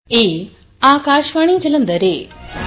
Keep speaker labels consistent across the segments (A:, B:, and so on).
A: ਇਹ ਆਕਾਸ਼ਵਾਣੀ ਜਲੰਧਰ ਏ।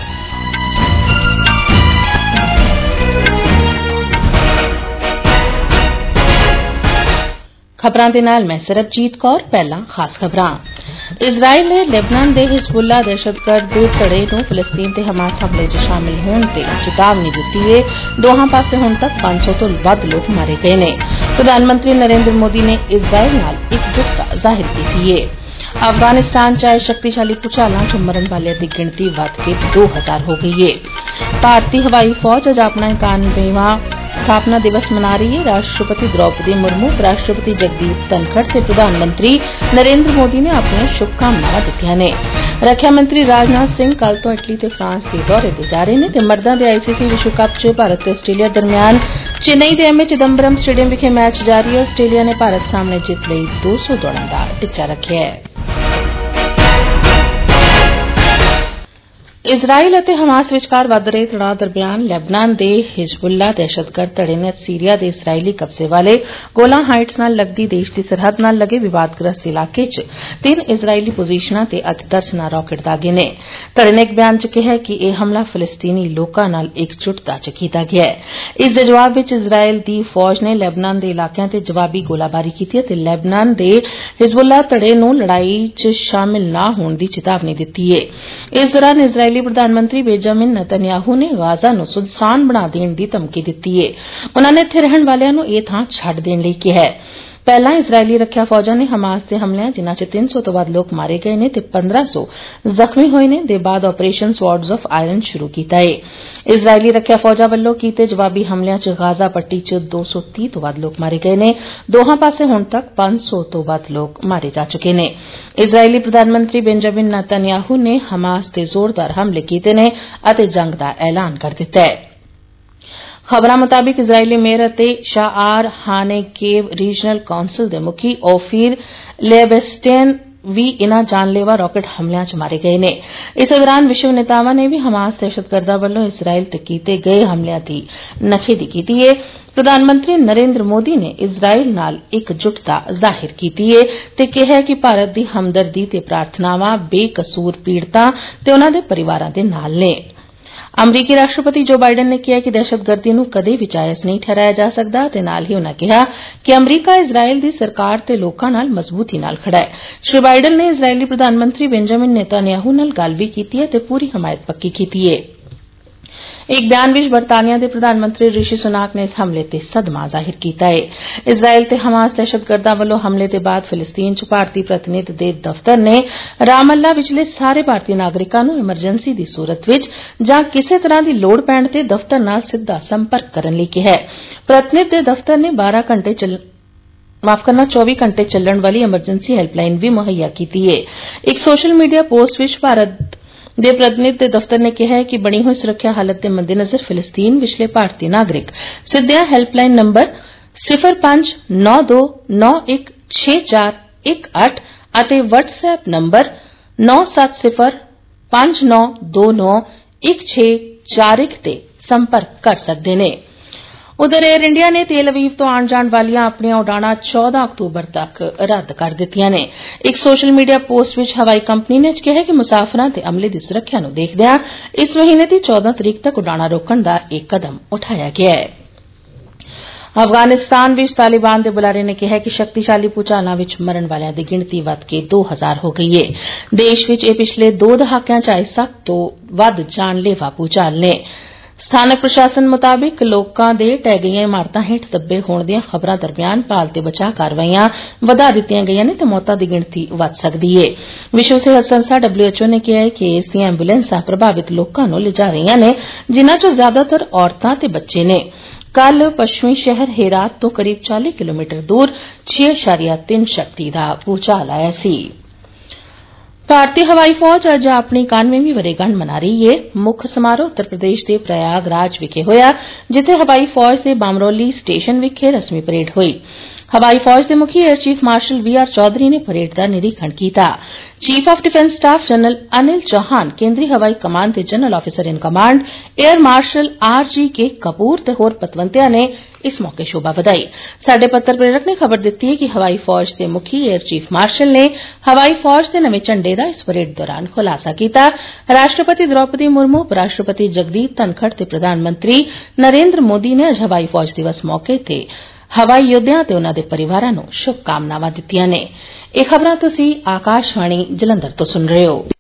A: ਖਬਰਾਂ ਦੇ ਨਾਲ ਮੈਂ ਸਰਬਜੀਤ ਕੌਰ। ਪਹਿਲਾਂ ਖਾਸ ਖਬਰਾਂ। ਇਜ਼ਰਾਈਲ ਨੇ ਲੈਬਨਾਨ ਦੇ ਹਿਜ਼ਬੁੱਲਾ ਦਹਿਸ਼ਤਗਰਦ ਧੜੇ ਨੂੰ ਫਿਲਸਤੀਨ ਤੇ ਹਮਾਸ ਹਮਲੇ 'ਚ ਸ਼ਾਮਿਲ ਹੋਣ ਤੇ ਚੇਤਾਵਨੀ ਦਿੱਤੀ ਏ। ਦੋਹਾਂ ਪਾਸੇ ਹੁਣ ਤੱਕ 500 ਤੋਂ ਵੱਧ ਲੋਕ ਮਾਰੇ ਗਏ ਨੇ। ਪ੍ਰਧਾਨ ਮੰਤਰੀ ਨਰਿੰਦਰ ਮੋਦੀ ਨੇ ਇਜ਼ਰਾਈਲ ਨਾਲ ਇਕਜੁੱਟਤਾ ਜ਼ਾਹਿਰ ਕੀਤੀ ਏ। ਅਫਗਾਨਿਸਤਾਨ 'ਚ ਆਏ ਸ਼ਕਤੀਸ਼ਾਲੀ ਭੂਚਾਲਾਂ 'ਚ ਮਰਨ ਵਾਲਿਆਂ ਦੀ ਗਿਣਤੀ ਵੱਧ ਕੇ 2000 ਹੋ ਗਈ ਏ। ਭਾਰਤੀ ਹਵਾਈ ਫੌਜ ਅੱਜ ਆਪਣਾ 91ਵਾਂ ਸਥਾਪਨਾ ਦਿਵਸ ਮਨਾ ਰਹੀ ਹੈ। ਰਾਸ਼ਟਰਪਤੀ द्रौपदी मुर्मू, उपराष्ट्रपति जगदीप धनखड़ ਤੇ ਪ੍ਰਧਾਨ ਮੰਤਰੀ ਨਰਿੰਦਰ ਮੋਦੀ ਨੇ ਆਪਣੀਆਂ ਸ਼ੁਭਕਾਮਨਾਵਾਂ ਦਿੱਤੀਆਂ ਨੇ। ਰੱਖਿਆ ਮੰਤਰੀ ਰਾਜਨਾਥ ਸਿੰਘ ਕੱਲ੍ਹ ਤੋਂ ਇਟਲੀ ਤੇ ਫਰਾਂਸ ਦੇ ਦੌਰੇ ਤੇ ਜਾ ਰਹੇ ਨੇ ਤੇ ਮਰਦਾਂ ਦੇ ICC ਵਿਸ਼ਵ ਕੱਪ 'ਚ ਭਾਰਤ ਤੇ ਆਸਟ੍ਰੇਲੀਆ ਦਰਮਿਆਨ ਚੇਨਈ ਦੇ MS ਚਿਦੰਬਰਮ ਸਟੇਡੀਅਮ ਵਿਖੇ ਮੈਚ ਜਾਰੀ ਹੈ। ਆਸਟ੍ਰੇਲੀਆ ਨੇ ਭਾਰਤ ਸਾਹਮਣੇ ਜਿੱਤ ਲਈ 200 ਦੌੜਾਂ ਦਾ ਟੀਚਾ ਰੱਖਿਆ ਹੈ। ਇਜ਼ਰਾਈਲ ਅਤੇ ਹਮਾਸ ਵਿਚਕਾਰ ਵੱਧ ਰਹੇ ਤਣਾਅ ਦਰਮਿਆਨ ਲੈਬਨਾਨ ਦੇ ਹਿਜ਼ਬੁੱਲਾ ਦਹਿਸ਼ਤਗਰਦ ਧੜੇ ਨੇ ਸੀਰੀਆ ਦੇ ਇਜ਼ਰਾਈਲੀ ਕਬਜ਼ੇ ਵਾਲੇ ਗੋਲਾਂ ਹਾਈਟਸ ਨਾਲ ਲੱਗਦੀ ਦੇਸ਼ ਦੀ ਸਰਹੱਦ ਨਾਲ ਲੱਗੇ ਵਿਵਾਦਗ੍ਰਸਤ ਇਲਾਕੇ 'ਚ 3 ਇਜ਼ਰਾਈਲੀ ਪੋਜੀਸ਼ਨਾਂ ਤੇ ਅੱਜ ਦਰਜਨਾਂ ਰਾਕਟ ਦਾਗੇ ਨੇ। ਧੜੇ ਨੇ ਇੱਕ ਬਿਆਨ 'ਚ ਕਿਹਾ ਕਿ ਇਹ ਹਮਲਾ ਫਲਸਤੀਨੀ ਲੋਕਾਂ ਨਾਲ ਇਕਜੁੱਟਤਾ 'ਚ ਕੀਤਾ ਗਿਆ ਹੈ। ਇਸ ਦੇ ਜਵਾਬ ਵਿੱਚ ਇਜ਼ਰਾਈਲ ਦੀ ਫੌਜ ਨੇ ਲੈਬਨਾਨ ਦੇ ਇਲਾਕਿਆਂ ਤੇ ਜਵਾਬੀ ਗੋਲਾਬਾਰੀ ਕੀਤੀ ਅਤੇ ਲੈਬਨਾਨ ਦੇ ਹਿਜ਼ਬੁੱਲਾ ਧੜੇ ਨੂੰ ਲੜਾਈ 'ਚ ਸ਼ਾਮਿਲ ਨਾ ਹੋਣ ਦੀ ਚੇਤਾਵਨੀ ਦਿੱਤੀ ਹੈ। ਇਸ ਦੌਰਾਨ ਇਜ਼ਰਾਈਲੀ ਪ੍ਰਧਾਨ ਮੰਤਰੀ ਬੇਂਜਾਮਿਨ ਨਤਨਯਾਹੂ ਨੇ ਗਾਜ਼ਾ ਨੂੰ ਸੁਨਸਾਨ ਬਣਾ ਦੇਣ ਦੀ ਧਮਕੀ ਦਿੱਤੀ ਹੈ। ਉਨ੍ਹਾਂ ਨੇ ਇੱਥੇ ਰਹਿਣ ਵਾਲਿਆਂ ਨੂੰ ਇਹ ਥਾਂ ਛੱਡ ਦੇਣ ਲਈ ਕਿਹਾ ਹੈ। ਪਹਿਲਾਂ ਇਜ਼ਰਾਈਲੀ ਰੱਖਿਆ ਫੌਜਾਂ ਨੇ ਹਮਾਸ ਦੇ ਹਮਲਿਆਂ ਜਿਨ੍ਹਾਂ 'ਚ 300 ਤੋਂ ਵੱਧ ਲੋਕ ਮਾਰੇ ਗਏ ਨੇ ਤੇ 1500 ਜ਼ਖਮੀ ਹੋਏ ਨੇ ਦੇ ਬਾਅਦ ਆਪਰੇਸ਼ਨ ਸਵਾਰਡਸ ਆਫ ਆਇਰਨ ਸ਼ੁਰੂ ਕੀਤਾ ਹੈ। ਇਜ਼ਰਾਈਲੀ ਰੱਖਿਆ ਫੌਜਾਂ ਵੱਲੋਂ ਕੀਤੇ ਜਵਾਬੀ ਹਮਲਿਆਂ 'ਚ ਗਾਜ਼ਾ ਪੱਟੀ 'ਚ 230 ਤੋਂ ਵੱਧ ਲੋਕ ਮਾਰੇ ਗਏ ਨੇ। ਦੋਹਾਂ ਪਾਸੇ ਹੁਣ ਤੱਕ 500 ਤੋਂ ਵੱਧ ਲੋਕ ਮਾਰੇ ਜਾ ਚੁੱਕੇ ਨੇ। ਇਜ਼ਰਾਈਲੀ ਪ੍ਰਧਾਨ ਮੰਤਰੀ ਬੇਂਜਾਮਿਨ ਨਤਨਯਾਹੂ ਨੇ ਹਮਾਸ ਤੇ ਜ਼ੋਰਦਾਰ ਹਮਲੇ ਕੀਤੇ ਨੇ ਅਤੇ ਜੰਗ ਦਾ ਐਲਾਨ ਕਰ ਦਿੱਤਾ ਹੈ। ਖਬਰਾਂ ਮੁਤਾਬਿਕ ਇਜ਼ਰਾਈਲੀ ਮੇਅਰ ਅਤੇ ਸ਼ਾਆਰ ਹਾਨੇਕੇਵ ਰੀਜਨਲ ਕੌਂਸਲ ਦੇ ਮੁਖੀ ਓਫੀਰ ਲੇਬਸਟੇਨ ਵੀ ਇਨ੍ਹਾਂ ਜਾਨਲੇਵਾ ਰਾਕਟ ਹਮਲਿਆਂ 'ਚ ਮਾਰੇ ਗਏ ਨੇ। ਇਸ ਦੌਰਾਨ ਵਿਸ਼ਵ ਨੇਤਾਵਾਂ ਨੇ ਵੀ ਹਮਾਸ ਦਹਿਸ਼ਤਗਰਦਾਂ ਵੱਲੋਂ ਇਜ਼ਰਾਈਲ ਤੇ ਕੀਤੇ ਗਏ ਹਮਲਿਆਂ ਦੀ ਨਖੇਦੀ ਕੀਤੀ ਹੈ। ਪ੍ਰਧਾਨ ਮੰਤਰੀ ਨਰਿੰਦਰ ਮੋਦੀ ਨੇ ਇਜ਼ਰਾਈਲ ਨਾਲ ਇਕਜੁੱਟਤਾ ਜ਼ਾਹਿਰ ਕੀਤੀ ਹੈ ਤੇ ਕਿਹਾ ਕਿ ਭਾਰਤ ਦੀ ਹਮਦਰਦੀ ਤੇ ਪ੍ਰਾਰਥਨਾਵਾਂ ਬੇਕਸੂਰ ਪੀੜਤਾਂ ਤੇ ਉਨ੍ਹਾਂ ਦੇ ਪਰਿਵਾਰਾਂ ਦੇ ਨਾਲ ਨੇ। ਅਮਰੀਕੀ ਰਾਸ਼ਟਰਪਤੀ ਜੋ ਬਾਈਡਨ ਨੇ ਕਿਹਾ ਕਿ ਦਹਿਸ਼ਤਗਰਦੀ ਨੂੰ ਕਦੇ ਵੀ ਜਾਇਜ਼ ਨਹੀਂ ਠਹਿਰਾਇਆ ਜਾ ਸਕਦਾ ਤੇ ਨਾਲ ਹੀ ਉਨ੍ਹਾਂ ਕਿਹਾ ਕਿ ਅਮਰੀਕਾ ਇਜ਼ਰਾਈਲ ਦੀ ਸਰਕਾਰ ਤੇ ਲੋਕਾਂ ਨਾਲ ਮਜ਼ਬੂਤੀ ਨਾਲ ਖੜਾ ਹੈ। ਸ਼੍ਰੀ ਬਾਈਡਨ ਨੇ ਇਜ਼ਰਾਈਲੀ ਪ੍ਰਧਾਨ ਮੰਤਰੀ ਬੇਂਜਾਮਿਨ ਨੇਤਾਨਯਾਹੂ ਨਾਲ ਗੱਲ ਵੀ ਕੀਤੀ ਹੈ ਤੇ ਪੂਰੀ ਹਮਾਇਤ ਪੱਕੀ ਕੀਤੀ ਹੈ। ਇੱਕ ਬਿਆਨ ਵਿੱਚ ਬਰਤਾਨੀਆ ਦੇ ਪ੍ਰਧਾਨ ਮੰਤਰੀ ਰਿਸ਼ੀ ਸੁਨਾਕ ਨੇ ਇਸ ਹਮਲੇ ਤੇ ਸਦਮਾ ਜ਼ਾਹਿਰ ਕੀਤਾ ਹੈ। ਇਜ਼ਰਾਈਲ ਤੇ ਹਮਾਸ ਦਹਿਸ਼ਤਗਰਦਾਂ ਵੱਲੋਂ ਹਮਲੇ ਦੇ ਬਾਅਦ ਫਿਲਸਤੀਨ 'ਚ ਭਾਰਤੀ ਪ੍ਰਤੀਨਿਧ ਦੇ ਦਫ਼ਤਰ ਨੇ ਰਾਮੱਲਾ ਵਿਚਲੇ ਸਾਰੇ ਭਾਰਤੀ ਨਾਗਰਿਕਾਂ ਨੂੰ ਐਮਰਜੈਂਸੀ ਦੀ ਸੂਰਤ ਵਿੱਚ ਜਾਂ ਕਿਸੇ ਤਰ੍ਹਾਂ ਦੀ ਲੋੜ ਪੈਣ ਤੇ ਦਫ਼ਤਰ ਨਾਲ ਸਿੱਧਾ ਸੰਪਰਕ ਕਰਨ ਲਈ ਕਿਹਾ ਹੈ। ਪ੍ਰਤੀਨਿਧ ਦੇ ਦਫ਼ਤਰ ਨੇ 24 ਘੰਟੇ ਚੱਲਣ ਵਾਲੀ ਐਮਰਜੈਂਸੀ ਹੈਲਪਲਾਈਨ ਵੀ ਮੁਹੱਈਆ ਕੀਤੀ ਹੈ। ਇੱਕ ਸੋਸ਼ਲ ਮੀਡੀਆ ਪੋਸਟ ਵਿੱਚ ਭਾਰਤ ਦੇ ਪ੍ਰਤੀਨਿਧ ਦੇ ਦਫ਼ਤਰ ਨੇ ਕਿਹਾ ਹੈ ਕਿ ਬਣੀ ਹੋਈ ਸੁਰੱਖਿਆ ਹਾਲਤ ਦੇ ਮੱਦੇਨਜ਼ਰ ਫਿਲਸਤੀਨ ਵਿਚਲੇ ਭਾਰਤੀ ਨਾਗਰਿਕ ਸਿੱਧਿਆਂ ਹੈਲਪਲਾਈਨ ਨੰਬਰ 0592916418 ਅਤੇ WhatsApp ਨੰਬਰ 970592911641 ਤੇ ਸੰਪਰਕ ਕਰ ਸਕਦੇ ਨੇ। ਉਧਰ ਏਅਰ ਇੰਡੀਆ ਨੇ ਤੇਲ ਅਵੀਵ ਤੋਂ ਆਉਣ ਜਾਣ ਵਾਲੀਆਂ ਆਪਣੀਆਂ ਉਡਾਣਾਂ 14 ਅਕਤੂਬਰ ਤੱਕ ਰੱਦ ਕਰ ਦਿੱਤੀਆਂ ਨੇ। ਇੱਕ ਸੋਸ਼ਲ ਮੀਡੀਆ ਪੋਸਟ ਵਿੱਚ ਹਵਾਈ ਕੰਪਨੀ ਨੇ ਕਿਹਾ ਕਿ ਮੁਸਾਫਰਾਂ ਤੇ ਅਮਲੇ ਦੀ ਸੁਰੱਖਿਆ ਨੂੰ ਦੇਖਦਿਆਂ ਇਸ ਮਹੀਨੇ ਦੀ 14 ਤਰੀਕ ਤੱਕ ਉਡਾਣਾਂ ਰੋਕਣ ਦਾ ਇੱਕ ਕਦਮ ਉਠਾਇਆ ਗਿਆ ਹੈ। ਅਫਗਾਨਿਸਤਾਨ ਵਿੱਚ ਤਾਲਿਬਾਨ ਦੇ ਬੁਲਾਰੇ ਨੇ ਕਿਹਾ ਕਿ ਸ਼ਕਤੀਸ਼ਾਲੀ ਭੂਚਾਲਾਂ ਵਿੱਚ ਮਰਨ ਵਾਲਿਆਂ ਦੀ ਗਿਣਤੀ ਵੱਧ ਕੇ 2000 ਹੋ ਗਈ ਹੈ। ਦੇਸ਼ ਵਿੱਚ ਇਹ ਪਿਛਲੇ 2 ਦਹਾਕਿਆਂ 'ਚ ਆਏ ਸਭ ਤੋਂ ਵੱਧ ਜਾਨਲੇਵਾ ਭੂਚਾਲ ਨੇ। ਸਥਾਨਕ ਪ੍ਰਸ਼ਾਸਨ ਮੁਤਾਬਿਕ ਲੋਕਾਂ ਦੇ ਢਹਿ ਗਈਆਂ ਇਮਾਰਤਾਂ ਹੇਠ ਦੱਬੇ ਹੋਣ ਦੀਆਂ ਖਬਰਾਂ ਦਰਮਿਆਨ ਭਾਲ ਤੇ ਬਚਾਅ ਕਾਰਵਾਈਆਂ ਵਧਾ ਦਿੱਤੀਆਂ ਗਈਆਂ ਨੇ ਤੇ ਮੌਤਾਂ ਦੀ ਗਿਣਤੀ ਵੱਧ ਸਕਦੀ ਹੈ। ਵਿਸ਼ਵ ਸਿਹਤ ਸੰਸਥਾ WHO ਨੇ ਕਿਹਾ ਹੈ ਕਿ ਇਸ ਦੀਆਂ ਐਂਬੂਲੈਂਸਾਂ ਪ੍ਰਭਾਵਿਤ ਲੋਕਾਂ ਨੂੰ ਲਿਜਾ ਰਹੀਆਂ ਨੇ ਜਿਨ੍ਹਾਂ 'ਚੋਂ ਜ਼ਿਆਦਾਤਰ ਔਰਤਾਂ ਤੇ ਬੱਚੇ ਨੇ। ਕੱਲ੍ਹ ਪੱਛਮੀ ਸ਼ਹਿਰ ਹੇਰਾਤ ਤੋਂ ਕਰੀਬ 40 ਕਿਲੋਮੀਟਰ ਦੂਰ 6.3 ਸ਼ਕਤੀ ਦਾ ਭੂਚਾਲ ਆਇਆ ਸੀ। ਭਾਰਤੀ ਹਵਾਈ ਫੌਜ ਅੱਜ ਆਪਣੀ 91ਵੀਂ ਵਰ੍ਹੇਗੰਢ ਮਨਾ ਰਹੀ ਹੈ। ਮੁੱਖ ਸਮਾਰੋਹ ਉੱਤਰ ਪ੍ਰਦੇਸ਼ ਦੇ ਪ੍ਰਯਾਗਰਾਜ ਵਿਖੇ ਹੋਇਆ ਜਿੱਥੇ ਹਵਾਈ ਫੌਜ ਦੇ ਬਾਮਰੋਲੀ ਸਟੇਸ਼ਨ ਵਿਖੇ ਰਸਮੀ ਪਰੇਡ ਹੋਈ। ਹਵਾਈ ਫੌਜ ਦੇ ਮੁਖੀ air chief marshal VR Chaudhary ਨੇ ਪਰੇਡ ਦਾ ਨਿਰੀਖਣ ਕੀਤਾ। Chief of defence staff general Anil Chauhan, ਕੇਂਦਰੀ ਹਵਾਈ ਕਮਾਨ ਦੇ general officer in command air marshal RGK Kapoor ਤੇ ਹੋਰ ਪਤਵੰਤਿਆਂ ਨੇ ਇਸ ਮੌਕੇ ਸ਼ੋਭਾ ਵਧਾਈ। ਸਾਡੇ ਪੱਤਰ ਪ੍ਰੇਰਕ ਨੇ ਖਬਰ ਦਿੱਤੀ ਹੈ ਕਿ ਹਵਾਈ ਫੌਜ ਦੇ ਮੁਖੀ ਏਅਰ ਚੀਫ ਮਾਰਸ਼ਲ ਨੇ ਹਵਾਈ ਫੌਜ ਦੇ ਨਵੇਂ ਝੰਡੇ दा इस परेड दौरान खुलासा कीता। राष्ट्रपति द्रौपदी मुर्मू, उपराष्ट्रपति जगदीप धनखड़ ते प्रधानमंत्री नरेंद्र मोदी ने अज हवाई फौज दिवस मौके ते हवाई योद्धियां ते उन्हां दे परिवारां नूं शुभकामनावां दित्तियां ने। ਇਹ ਖਬਰਾਂ ਤੁਸੀਂ ਆਕਾਸ਼ਵਾਣੀ ਜਲੰਧਰ ਤੋਂ ਸੁਣ ਰਹੇ ਹੋ।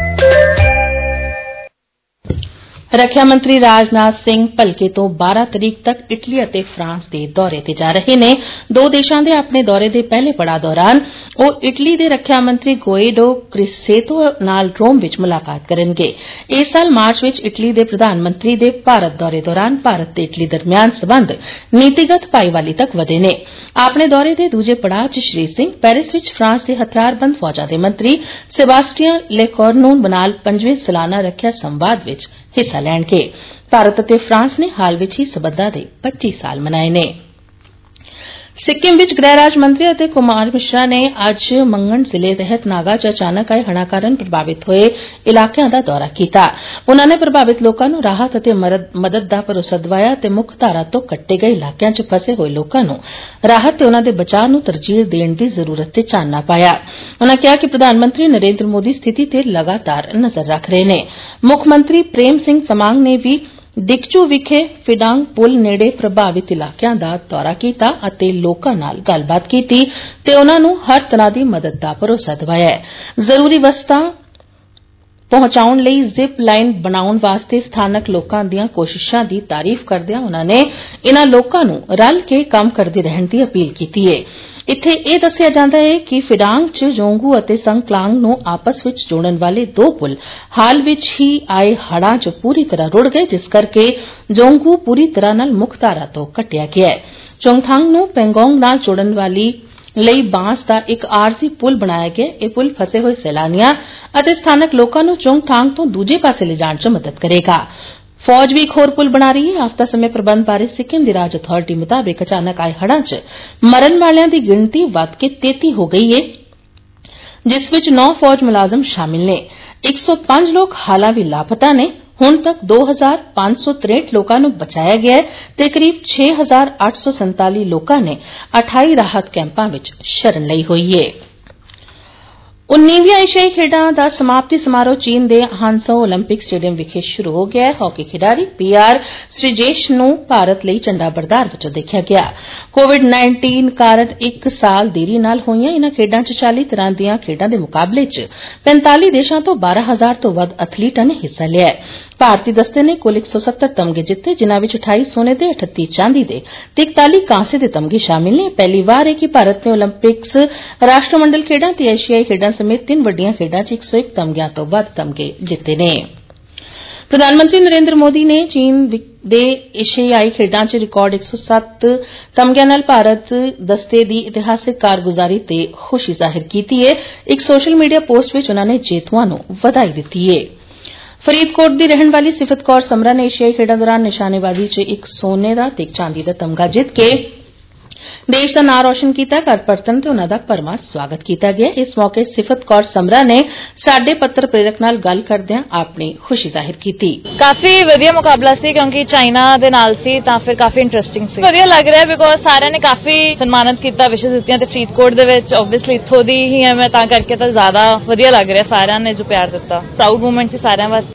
A: ਰੱਖਿਆ ਮੰਤਰੀ ਰਾਜਨਾਥ ਸਿੰਘ ਭਲਕੇ ਤੋਂ 12 ਤਰੀਕ ਤੱਕ ਇਟਲੀ ਅਤੇ ਫਰਾਂਸ ਦੇ ਦੌਰੇ ਤੇ ਜਾ ਰਹੇ ਨੇ। ਦੋ ਦੇਸ਼ਾਂ ਦੇ ਆਪਣੇ ਦੌਰੇ ਦੇ ਪਹਿਲੇ ਪੜਾਅ ਦੌਰਾਨ ਉਹ ਇਟਲੀ ਦੇ ਰੱਖਿਆ ਮੰਤਰੀ ਗੁਇਡੋ ਕ੍ਰਿਸੇਤੋ ਨਾਲ ਰੋਮ ਵਿੱਚ ਮੁਲਾਕਾਤ ਕਰਨਗੇ। ਇਸ ਸਾਲ ਮਾਰਚ ਵਿੱਚ ਇਟਲੀ ਦੇ ਪ੍ਰਧਾਨ ਮੰਤਰੀ ਦੇ ਭਾਰਤ ਦੌਰੇ ਦੌਰਾਨ ਭਾਰਤ ਤੇ ਇਟਲੀ ਦਰਮਿਆਨ ਸਬੰਧ ਨੀਤੀਗਤ ਭਾਈਵਾਲੀ ਤੱਕ ਵਧੇ ਨੇ। ਆਪਣੇ ਦੌਰੇ ਦੇ ਦੂਜੇ ਪੜਾਅ 'ਚ ਸ਼੍ਰੀ ਸਿੰਘ ਪੈਰਿਸ ਵਿੱਚ ਫਰਾਂਸ ਦੇ ਹਥਿਆਰਬੰਦ ਫੌਜਾਂ ਦੇ ਮੰਤਰੀ ਸੇਬਾਸਟੀਅਨ ਲੈਕੋਰਨੂਨ ਨਾਲ 5ਵੇਂ ਸਾਲਾਨਾ ਰੱਖਿਆ ਸੰਵਾਦ ਵਿੱਚ ਹਿੱਸਾ ਲੈਣਗੇ। ਭਾਰਤ ਅਤੇ ਫਰਾਂਸ ਨੇ ਹਾਲ ਵਿੱਚ ਹੀ ਸਬੰਧਾਂ ਦੇ 25 ਸਾਲ ਮਨਾਏ ਨੇ। सिक्किम विच गृह राज मंत्री ਅਤੇ कुमार मिश्रा ने ਅੱਜ ਮੰਗਣ ਜ਼ਿਲ੍ਹੇ ਤਹਿਤ ਨਾਗਾ 'ਚ ਅਚਾਨਕ ਆਏ ਹੜ੍ਹਾਂ ਕਾਰਨ ਪ੍ਰਭਾਵਿਤ ਹੋਏ ਇਲਾਕਿਆਂ ਦਾ ਦੌਰਾ ਕੀਤਾ। ਉਨ੍ਹਾਂ ਨੇ ਪ੍ਰਭਾਵਿਤ ਲੋਕਾਂ ਨੂੰ ਰਾਹਤ ਅਤੇ ਮਦਦ ਦਾ ਭਰੋਸਾ ਦਿਵਾਇਆ ਤੇ ਮੁੱਖ ਧਾਰਾ ਤੋਂ ਕੱਟੇ ਗਏ ਇਲਾਕਿਆਂ 'ਚ ਫਸੇ ਹੋਏ ਲੋਕਾਂ ਨੂੰ ਰਾਹਤ ਤੇ ਉਨ੍ਹਾਂ ਦੇ ਬਚਾਅ ਨੂੰ ਤਰਜੀਹ ਦੇਣ ਦੀ ਜ਼ਰੂਰਤ ਤੇ ਚਾਨਣਾ ਪਾਇਆ। ਉਨ੍ਹਾਂ ਕਿਹਾ ਕਿ ਪ੍ਰਧਾਨ ਮੰਤਰੀ ਨਰਿੰਦਰ ਮੋਦੀ ਸਥਿਤੀ ਤੇ ਲਗਾਤਾਰ ਨਜ਼ਰ ਰੱਖ ਰਹੇ ਨੇ। ਮੁੱਖ ਮੰਤਰੀ ਪ੍ਰੇਮ ਸਿੰਘ ਤਮਾਂਗ ਨੇ ਵੀ ਦਿਕਚੂ ਵਿਖੇ ਫਿਡਾਂਗ ਪੁਲ ਨੇੜੇ ਪ੍ਰਭਾਵਿਤ ਇਲਾਕਿਆਂ ਦਾ ਦੌਰਾ ਕੀਤਾ ਅਤੇ ਲੋਕਾਂ ਨਾਲ ਗੱਲਬਾਤ ਕੀਤੀ ਤੇ ਉਨ੍ਹਾਂ ਨੂੰ ਹਰ ਤਰ੍ਹਾਂ ਦੀ ਮਦਦ ਦਾ ਭਰੋਸਾ ਦਿਵਾਇਆ। ਜ਼ਰੂਰੀ ਵਸਤਾਂ ਪਹੁੰਚਾਉਣ ਲਈ ਜ਼ਿਪ ਲਾਈਨ ਬਣਾਉਣ ਵਾਸਤੇ ਸਥਾਨਕ ਲੋਕਾਂ ਦੀਆਂ ਕੋਸ਼ਿਸ਼ਾਂ ਦੀ ਤਾਰੀਫ ਕਰਦਿਆਂ ਉਨ੍ਹਾਂ ਨੇ ਇਨ੍ਹਾਂ ਲੋਕਾਂ ਨੂੰ ਰਲ ਕੇ ਕੰਮ ਕਰਦੇ ਰਹਿਣ ਦੀ ਅਪੀਲ ਕੀਤੀ ਹੈ। ਇੱਥੇ ਇਹ ਦੱਸਿਆ ਜਾਂਦਾ ਹੈ ਕਿ ਫਿਡਾਂਗ 'ਚ ਜੋਂਗੂ ਅਤੇ ਸੰਕਲਾਂਗ ਨੂੰ ਆਪਸ ਵਿੱਚ ਜੋੜਨ ਵਾਲੇ ਦੋ ਪੁਲ ਹਾਲ ਵਿੱਚ ਹੀ ਆਏ ਹੜ੍ਹਾਂ 'ਚ ਪੂਰੀ ਤਰ੍ਹਾਂ ਰੁੜ ਗਏ, ਜਿਸ ਕਰਕੇ ਜੋਂਗੂ ਪੂਰੀ ਤਰ੍ਹਾਂ ਨਾਲ ਮੁੱਖ ਧਾਰਾ ਤੋਂ ਕੱਟਿਆ ਗਿਆ ਹੈ। ਚੋਂਗਥਾਂਗ ਨੂੰ ਪੈਂਗੋਂਗ ਨਾਲ ਜੋੜਨ ਵਾਲੀ ਲਈ ਬਾਂਸ ਦਾ ਇੱਕ ਆਰਜ਼ੀ ਪੁਲ ਬਣਾਇਆ ਗਿਆ। ਇਹ ਪੁਲ ਫਸੇ ਹੋਏ ਸੈਲਾਨੀਆਂ ਅਤੇ ਸਥਾਨਕ ਲੋਕਾਂ ਨੂੰ ਚੋਂਗਥਾਂਗ ਤੋਂ ਦੂਜੇ ਪਾਸੇ ਲਿਜਾਣ 'ਚ ਮਦਦ ਕਰੇਗਾ। ਫੌਜ ਵੀ ਇੱਕ ਹੋਰ ਪੁਲ ਬਣਾ ਰਹੀ ਹੈ। ਆਫਤਾ ਸਮੇਂ ਪ੍ਰਬੰਧ ਬਾਰੇ ਸਿੱਕਿਮ ਦੀ ਰਾਜ ਅਥਾਰਟੀ ਮੁਤਾਬਿਕ ਅਚਾਨਕ ਆਏ ਹੜ੍ਹਾਂ 'ਚ ਮਰਨ ਵਾਲਿਆਂ ਦੀ ਗਿਣਤੀ ਵੱਧ ਕੇ 33 ਹੋ ਗਈ ਹੈ, ਜਿਸ ਵਿੱਚ 9 ਫੌਜ ਮੁਲਾਜ਼ਮ ਸ਼ਾਮਿਲ ਨੇ। 105 ਲੋਕ ਹਾਲਾਂ ਵੀ ਲਾਪਤਾ ਨੇ। ਹੁਣ ਤੱਕ 2563 ਲੋਕਾਂ ਨੂੰ ਬਚਾਇਆ ਗਿਆ ਹੈ ਤੇ ਕਰੀਬ 6847 ਲੋਕਾਂ ਨੇ 28 ਰਾਹਤ ਕੈਂਪਾਂ ਵਿੱਚ ਸ਼ਰਨ ਲਈ ਹੋਈ ਹੈ। 19ਵੀਂ ਏਸ਼ੀਆਈ ਖੇਡਾਂ ਦਾ ਸਮਾਪਤੀ ਸਮਾਰੋਹ ਚੀਨ ਦੇ ਹਾਨਸੋ ਓਲੰਪਿਕ ਸਟੇਡੀਅਮ ਵਿਖੇ ਸ਼ੁਰੂ ਹੋ ਗਿਆ ਹੈ। ਹਾਕੀ ਖਿਡਾਰੀ ਪੀਆਰ ਸ੍ਰੀਜੇਸ਼ ਨੂੰ ਭਾਰਤ ਲਈ ਝੰਡਾ ਬਰਦਾਰ ਵਜੋਂ ਦੇਖਿਆ ਗਿਆ। ਕੋਵਿਡ-19 ਕਾਰਨ ਇੱਕ ਸਾਲ ਦੇਰੀ ਨਾਲ ਹੋਈਆਂ ਇਨ੍ਹਾਂ ਖੇਡਾਂ 'ਚ 40 ਤਰ੍ਹਾਂ ਦੀਆਂ ਖੇਡਾਂ ਦੇ ਮੁਕਾਬਲੇ 'ਚ 45 ਦੇਸ਼ਾਂ ਤੋਂ 12,000 ਤੋਂ ਵੱਧ ਐਥਲੀਟਾਂ ਨੇ ਹਿੱਸਾ ਲਿਆ ਹੈ। ਭਾਰਤੀ ਦਸਤੇ ਨੇ ਕੁੱਲ 170 ਤਮਗੇ ਜਿੱਤੇ, ਜਿਨ੍ਹਾਂ ਵਿੱਚ 28 ਸੋਨੇ ਦੇ, 38 ਚਾਂਦੀ ਦੇ ਤੇ 41 ਕਾਂਸੇ ਦੇ ਤਮਗੇ ਸ਼ਾਮਿਲ ਨੇ। ਪਹਿਲੀ ਵਾਰ ਹੈ ਕਿ ਭਾਰਤ ਨੇ ਓਲੰਪਿਕਸ, ਰਾਸ਼ਟਰਮੰਡਲ ਖੇਡਾਂ ਤੇ ਏਸ਼ੀਆਈ ਖੇਡਾਂ ਸਮੇਤ 3 ਵੱਡੀਆਂ ਖੇਡਾਂ 'ਚ 101 ਤਮਗਿਆਂ ਤੋਂ ਵੱਧ ਤਮਗੇ ਜਿੱਤੇ ਨੇ। ਪ੍ਰਧਾਨ ਮੰਤਰੀ ਨਰਿੰਦਰ ਮੋਦੀ ਨੇ ਚੀਨ ਦੇ ਏਸ਼ੀਆਈ ਖੇਡਾਂ 'ਚ ਰਿਕਾਰਡ 107 ਤਮਗਿਆਂ ਨਾਲ ਭਾਰਤ ਦਸਤੇ ਦੀ ਇਤਿਹਾਸਕ ਕਾਰਗੁਜ਼ਾਰੀ ਤੇ ਖੁਸ਼ੀ ਜ਼ਾਹਿਰ ਕੀਤੀ ਹੈ। ਇੱਕ ਸੋਸ਼ਲ ਮੀਡੀਆ ਪੋਸਟ ਵਿੱਚ ਉਨ੍ਹਾਂ ਨੇ ਜੇਤੂਆਂ ਨੂੰ ਵਧਾਈ ਦਿੱਤੀ ਹੈ। ਫਰੀਦਕੋਟ ਦੀ ਰਹਿਣ ਵਾਲੀ ਸਿਫਤ ਕੌਰ ਸਮਰਾ ਨੇ ਏਸ਼ੀਆਈ ਖੇਡਾਂ ਦੌਰਾਨ ਨਿਸ਼ਾਨੇਬਾਜ਼ੀ 'ਚ ਇੱਕ ਸੋਨੇ ਦਾ ਤੇ ਇੱਕ ਚਾਂਦੀ ਦਾ ਤਮਗਾ ਜਿੱਤ ਕੇ ਦੇਸ਼ ਦਾ ਨਾਂ ਰੌਸ਼ਨ ਕੀਤਾ। ਘਰ ਪਰਤਣ ਤੇ ਉਨ੍ਹਾਂ ਦਾ ਭਰਵਾਂ ਸਵਾਗਤ ਕੀਤਾ ਗਿਆ। ਇਸ ਮੌਕੇ ਸਿਫਤ ਕੌਰ ਸਮਰਾ ਨੇ ਸਾਡੇ ਪੱਤਰ ਪ੍ਰੇਰਕ ਨਾਲ ਗੱਲ ਕਰਦਿਆਂ ਆਪਣੀ ਖੁਸ਼ੀ ਜ਼ਾਹਿਰ ਕੀਤੀ।
B: ਕਾਫੀ ਵਧੀਆ ਮੁਕਾਬਲਾ ਸੀ ਕਿਉਂਕਿ ਚਾਈਨਾ ਦੇ ਨਾਲ ਸੀ ਤਾਂ ਫਿਰ ਕਾਫੀ ਇੰਟਰਸਟਿੰਗ ਸੀ। ਵਧੀਆ ਲੱਗ ਰਿਹਾ ਬਿਕੋਜ਼ ਸਾਰਿਆਂ ਨੇ ਕਾਫੀ ਸਨਮਾਨਿਤ ਕੀਤਾ, ਵਿਸ਼ੇਸ਼ ਦਿੱਤੀਆਂ ਤੇ ਫਰੀਦਕੋਟ ਦੇ ਵਿੱਚ ਓਬਵੀਅਸਲੀ ਇੱਥੋਂ ਦੀ ਹੀ ਹੈ ਮੈਂ, ਤਾਂ ਕਰਕੇ ਤਾਂ ਜ਼ਿਆਦਾ ਵਧੀਆ ਲੱਗ ਰਿਹਾ। ਸਾਰਿਆਂ ਨੇ ਜੋ ਪਿਆਰ ਦਿੱਤਾ, ਪ੍ਰਾਊਡ ਮੂਮੈਂਟ ਸੀ ਸਾਰਿਆਂ ਵਾਸਤੇ।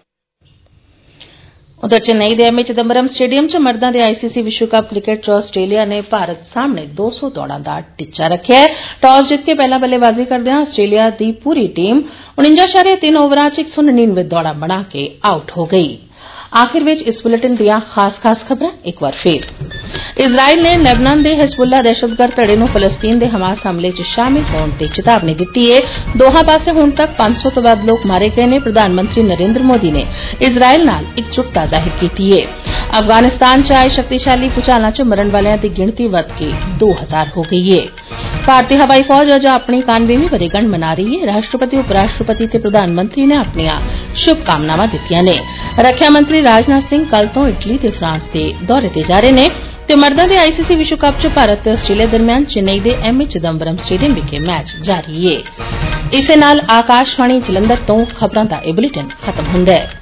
A: उधर चेन्नई के एमए चिदंबरम स्टेडियम च मर्दां दे आईसीसी विश्व कप क्रिकेट च आस्ट्रेलिया ने भारत सामने 200 दौड़ां दा टिच्चा रखिया है। टॉस जित के पहला बल्लेबाजी करदिआं आस्ट्रेलिया दी पूरी टीम 49.3 ओवरां च 199 दौड़ां बना के आउट हो गई। आखिर विच इस बुलेटिन दियां खास खबरां एक बार फिर। इजराइल ने लेबनान दे हिजबुल्ला दहशतगर्द धड़े नूं फलस्तीन दे हमास हमले च शामिल होण ते चेतावनी दित्ती है। दोहां पासे हुण तक 500 तो वध लोग मारे गए ने। प्रधानमंत्री नरेंद्र मोदी ने इजराइल नाल एकजुटता जाहिर कीती है। अफगानिस्तान च आए शक्तिशाली भूचालां च मरण वालियां दी गिणती वध के 2000 हो गई है। भारतीय हवाई फौज अज अपनी 91वीं वरेगंढ मना रही है। राष्ट्रपति, उपराष्ट्रपति ते प्रधानमंत्री ने अपनियां शुभकामनावां दित्तियां ने। रक्षा मंत्री राजनाथ सिंह कल तो इटली ते फ्रांस दे दौरे ते जा रहे ने ते मर्दां दे आईसीसी विश्व कप च भारत ते आस्ट्रेलिया दरमियान चेन्नई दे एमए चिदंबरम स्टेडियम विखे मैच जारी है। इसे नाल आकाशवाणी जलंधर तो खबरां दा ए बुलेटिन खत्म हुंदा है।